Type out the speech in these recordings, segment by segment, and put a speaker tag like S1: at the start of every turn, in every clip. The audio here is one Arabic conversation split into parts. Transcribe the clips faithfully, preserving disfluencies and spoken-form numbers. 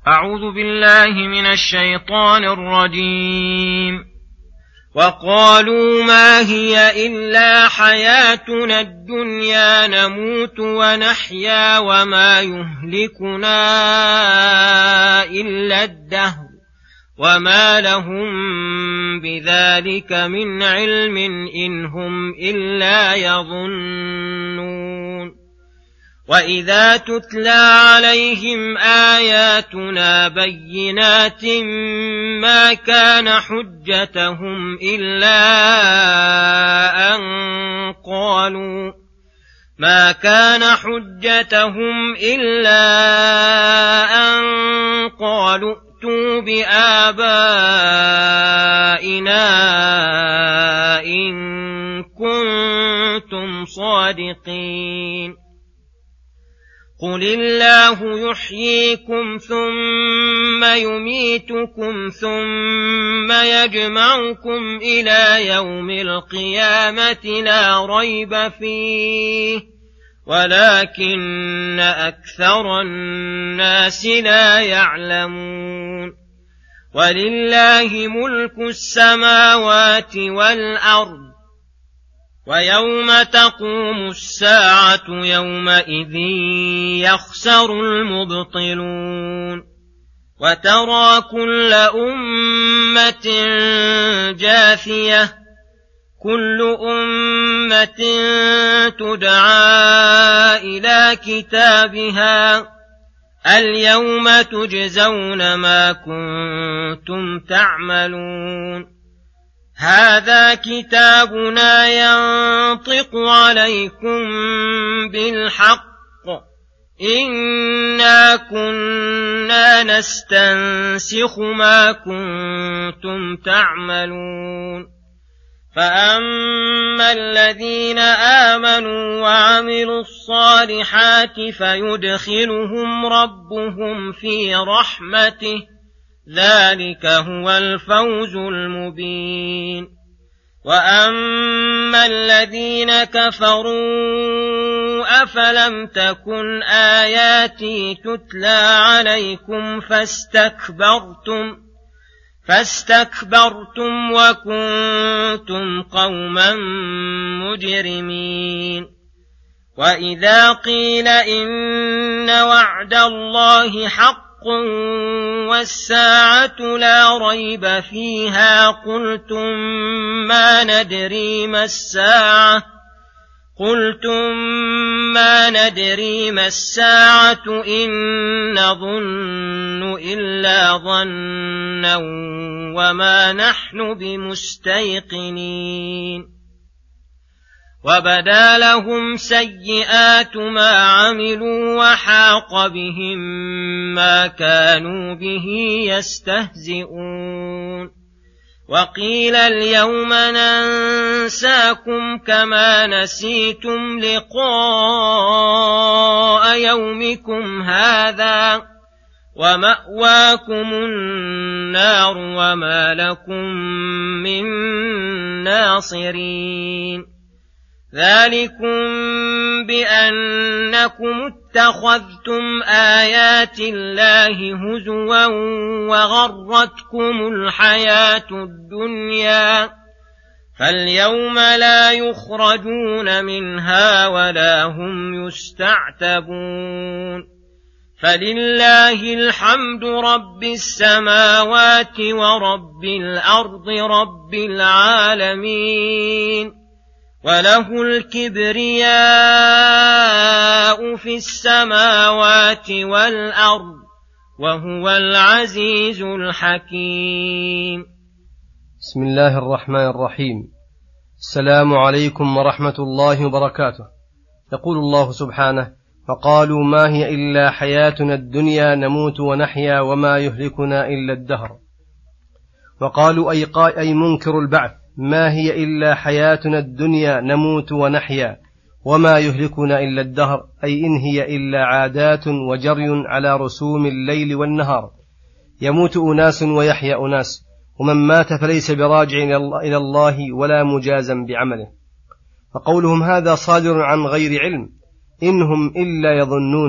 S1: أعوذ بالله من الشيطان الرجيم. وقالوا ما هي إلا حياتنا الدنيا نموت ونحيا وما يهلكنا إلا الدهر وما لهم بذلك من علم إن هم إلا يظنون. وإذا تتلى عليهم آياتنا بينات ما كان حجتهم إلا أن قالوا ما كان حجتهم إلا أن قالوا ائتوا بآبائنا إن كنتم صادقين. قل الله يحييكم ثم يميتكم ثم يجمعكم إلى يوم القيامة لا ريب فيه ولكن أكثر الناس لا يعلمون. ولله ملك السماوات والأرض ويوم تقوم الساعة يومئذ يخسر المبطلون. وترى كل أمة جاثية كل أمة تدعى إلى كتابها اليوم تجزون ما كنتم تعملون. هذا كتابنا ينطق عليكم بالحق إنا كنا نستنسخ ما كنتم تعملون. فأما الذين آمنوا وعملوا الصالحات فيدخلهم ربهم في رحمته ذلك هو الفوز المبين. وأما الذين كفروا أفلم تكن آياتي تتلى عليكم فاستكبرتم فاستكبرتم وكنتم قوما مجرمين. وإذا قيل إن وعد الله حق والساعة لا ريب فيها قلتم ما ندري ما الساعة قلتم ما ندري ما الساعة إن نظن إلا ظنا وما نحن بمستيقنين. وبدا لهم سيئات ما عملوا وحاق بهم ما كانوا به يستهزئون. وقيل اليوم ننساكم كما نسيتم لقاء يومكم هذا ومأواكم النار وما لكم من ناصرين. ذلكم بأنكم اتخذتم آيات الله هزوا وغرتكم الحياة الدنيا فاليوم لا يخرجون منها ولا هم يستعتبون. فلله الحمد رب السماوات ورب الأرض رب العالمين وله الكبرياء في السماوات والأرض وهو العزيز الحكيم.
S2: بسم الله الرحمن الرحيم. السلام عليكم ورحمة الله وبركاته. يقول الله سبحانه: فقالوا ما هي إلا حياتنا الدنيا نموت ونحيا وما يهلكنا إلا الدهر. وقالوا أي, أي منكر البعث ما هي إلا حياتنا الدنيا نموت ونحيا وما يهلكنا إلا الدهر أي إن هي إلا عادات وجري على رسوم الليل والنهار يموت أناس ويحيا أناس ومن مات فليس براجع إلى الله ولا مجازا بعمله. فقولهم هذا صادر عن غير علم إنهم إلا يظنون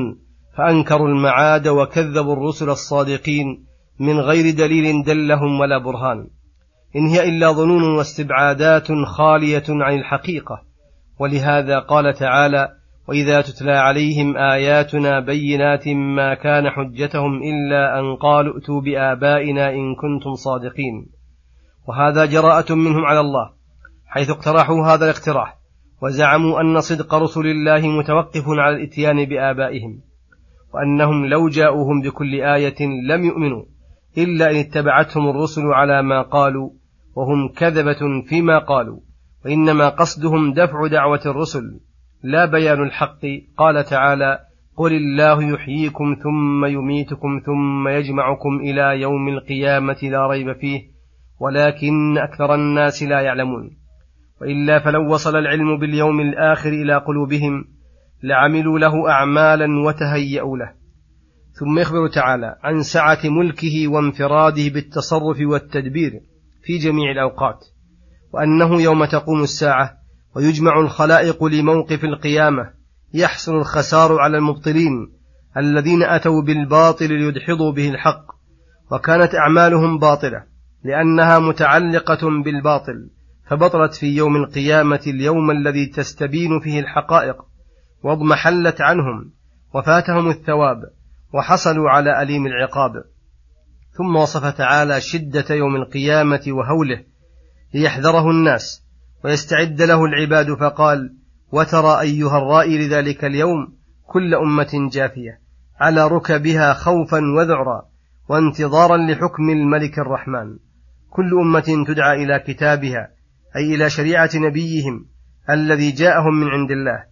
S2: فأنكروا المعاد وكذبوا الرسل الصادقين من غير دليل دلهم ولا برهان، إن هي إلا ظنون واستبعادات خالية عن الحقيقة. ولهذا قال تعالى: وإذا تتلى عليهم آياتنا بينات ما كان حجتهم إلا أن قالوا ائتوا بآبائنا إن كنتم صادقين. وهذا جراءة منهم على الله، حيث اقترحوا هذا الاقتراح وزعموا أن صدق رسل الله متوقف على الإتيان بآبائهم، وأنهم لو جاءوهم بكل آية لم يؤمنوا إلا إن اتبعتهم الرسل على ما قالوا، وهم كذبة فيما قالوا، وإنما قصدهم دفع دعوة الرسل لا بيان الحق. قال تعالى: قل الله يحييكم ثم يميتكم ثم يجمعكم إلى يوم القيامة لا ريب فيه ولكن أكثر الناس لا يعلمون. وإلا فلو وصل العلم باليوم الآخر إلى قلوبهم لعملوا له أعمالا وتهيأوا له. ثم يخبر تعالى عن سعة ملكه وانفراده بالتصرف والتدبير في جميع الأوقات، وأنه يوم تقوم الساعة ويجمع الخلائق لموقف القيامة يحصل الخسار على المبطلين الذين أتوا بالباطل ليدحضوا به الحق، وكانت أعمالهم باطلة لأنها متعلقة بالباطل، فبطلت في يوم القيامة اليوم الذي تستبين فيه الحقائق، واضمحلت عنهم وفاتهم الثواب وحصلوا على أليم العقاب. ثم وصف تعالى شدة يوم القيامة وهوله ليحذره الناس ويستعد له العباد، فقال: وترى أيها الرائي لذلك اليوم كل أمة جاثية على ركبها خوفا وذعرا وانتظارا لحكم الملك الرحمن، كل أمة تدعى إلى كتابها أي إلى شريعة نبيهم الذي جاءهم من عند الله،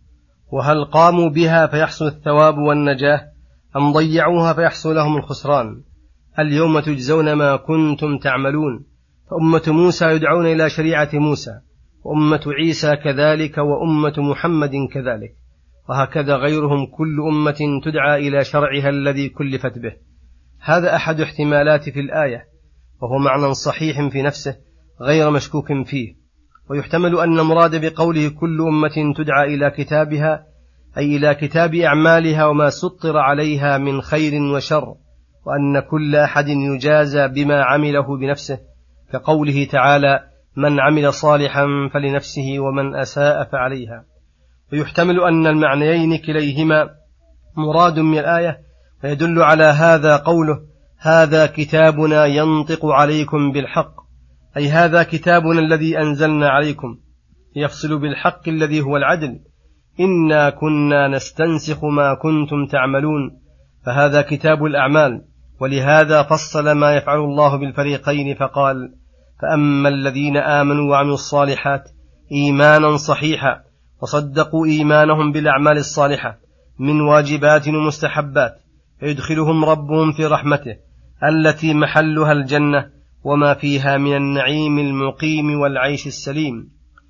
S2: وهل قاموا بها فيحصل الثواب والنجاة أم ضيعوها فيحصل لهم الخسران؟ اليوم تجزون ما كنتم تعملون. فأمة موسى يدعون إلى شريعة موسى، وأمة عيسى كذلك، وأمة محمد كذلك، وهكذا غيرهم كل أمة تدعى إلى شرعها الذي كلفت به. هذا أحد احتمالات في الآية، وهو معنى صحيح في نفسه غير مشكوك فيه. ويحتمل أن المراد بقوله كل أمة تدعى إلى كتابها أي إلى كتاب أعمالها وما سطر عليها من خير وشر، وأن كل أحد يجازى بما عمله بنفسه، كقوله تعالى: من عمل صالحا فلنفسه ومن أساء فعليها. ويحتمل أن المعنيين كليهما مراد من الآية، ويدل على هذا قوله: هذا كتابنا ينطق عليكم بالحق، أي هذا كتابنا الذي أنزلنا عليكم يفصل بالحق الذي هو العدل، إنا كنا نستنسخ ما كنتم تعملون، فهذا كتاب الأعمال. ولهذا فصل ما يفعل الله بالفريقين فقال: فأما الذين آمنوا وعملوا الصالحات إيمانا صحيحا وصدقوا إيمانهم بالأعمال الصالحة من واجبات ومستحبات فيدخلهم ربهم في رحمته التي محلها الجنة وما فيها من النعيم المقيم والعيش السليم.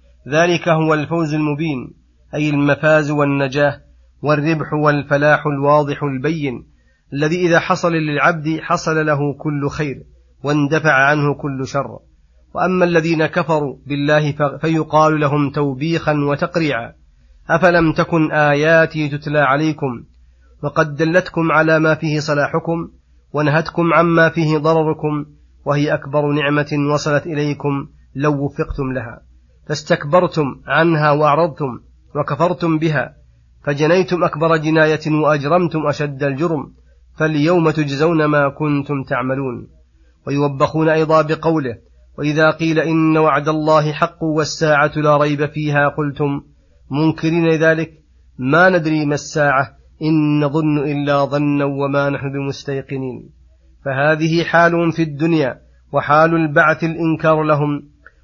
S2: ذلك هو الفوز المبين، أي المفاز والنجاة والربح والفلاح الواضح البين، الذي إذا حصل للعبد حصل له كل خير واندفع عنه كل شر. وأما الذين كفروا بالله فيقال لهم توبيخا وتقريعا: أفلم تكن آياتي تتلى عليكم وقد دلتكم على ما فيه صلاحكم ونهتكم عما فيه ضرركم، وهي أكبر نعمة وصلت إليكم لو وفقتم لها، فاستكبرتم عنها وأعرضتم وكفرتم بها، فجنيتم أكبر جناية وأجرمتم أشد الجرم، فاليوم تجزون ما كنتم تعملون. ويوبخون أيضا بقوله: وإذا قيل إن وعد الله حق والساعة لا ريب فيها قلتم، منكرين ذلك: ما ندري ما الساعة إن نظن إلا ظنا وما نحن بمستيقنين. فهذه حالهم في الدنيا، وحال البعث الإنكار لهم.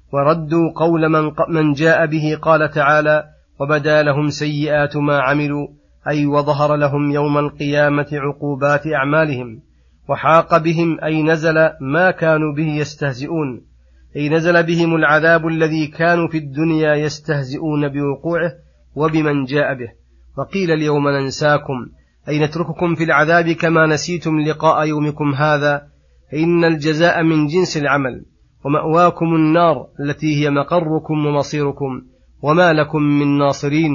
S2: وردوا قول من, من جاء به، قال تعالى: وبدا لهم سيئات ما عملوا، أي وظهر لهم يوم القيامة عقوبات أعمالهم، وحاق بهم أي نزل ما كانوا به يستهزئون، أي نزل بهم العذاب الذي كانوا في الدنيا يستهزئون بوقوعه وبمن جاء به. وقيل اليوم ننساكم، أي نترككم في العذاب كما نسيتم لقاء يومكم هذا، فإن الجزاء من جنس العمل، ومأواكم النار التي هي مقركم ومصيركم، وما لكم من ناصرين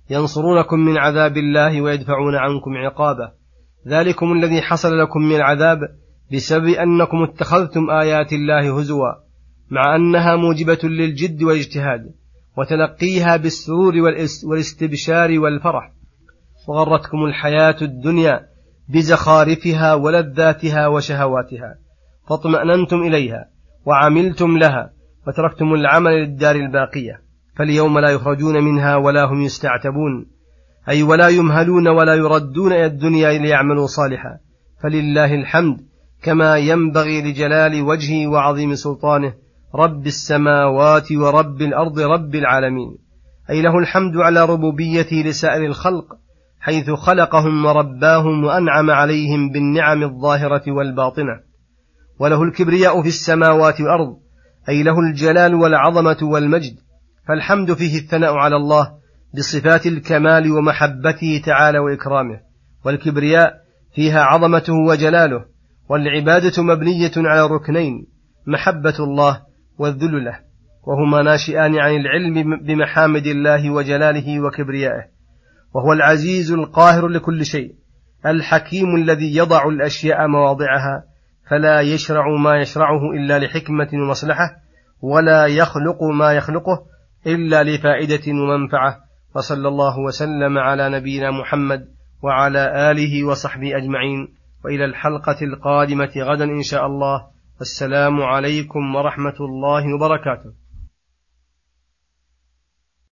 S2: ينصرونكم من عذاب الله ويدفعون عنكم عقابه. ذلكم الذي حصل لكم من العذاب بسبب أنكم اتخذتم آيات الله هزوا، مع أنها موجبة للجد والاجتهاد وتلقيها بالسرور والاستبشار والفرح، وغرتكم الحياة الدنيا بزخارفها ولذاتها وشهواتها، فاطمأننتم إليها وعملتم لها وتركتم العمل للدار الباقية. فاليوم لا يخرجون منها ولا هم يستعتبون، أي ولا يمهلون ولا يردون إلى الدنيا ليعملوا صالحا. فلله الحمد كما ينبغي لجلال وجهه وعظيم سلطانه، رب السماوات ورب الأرض رب العالمين. أي له الحمد على ربوبيته لسائر الخلق، حيث خلقهم ورباهم وأنعم عليهم بالنعم الظاهرة والباطنة. وله الكبرياء في السماوات والأرض، أي له الجلال والعظمة والمجد. فالحمد فيه الثناء على الله بصفات الكمال ومحبته تعالى وإكرامه، والكبرياء فيها عظمته وجلاله. والعبادة مبنية على ركنين: محبة الله والذل له، وهما ناشئان عن العلم بمحامد الله وجلاله وكبريائه. وهو العزيز القاهر لكل شيء، الحكيم الذي يضع الأشياء مواضعها، فلا يشرع ما يشرعه إلا لحكمة ومصلحة، ولا يخلق ما يخلقه إلا لفائدة ومنفعة. وصلى الله وسلم على نبينا محمد وعلى آله وصحبه أجمعين، وإلى الحلقة القادمة غدا إن شاء الله. السلام عليكم ورحمة الله وبركاته.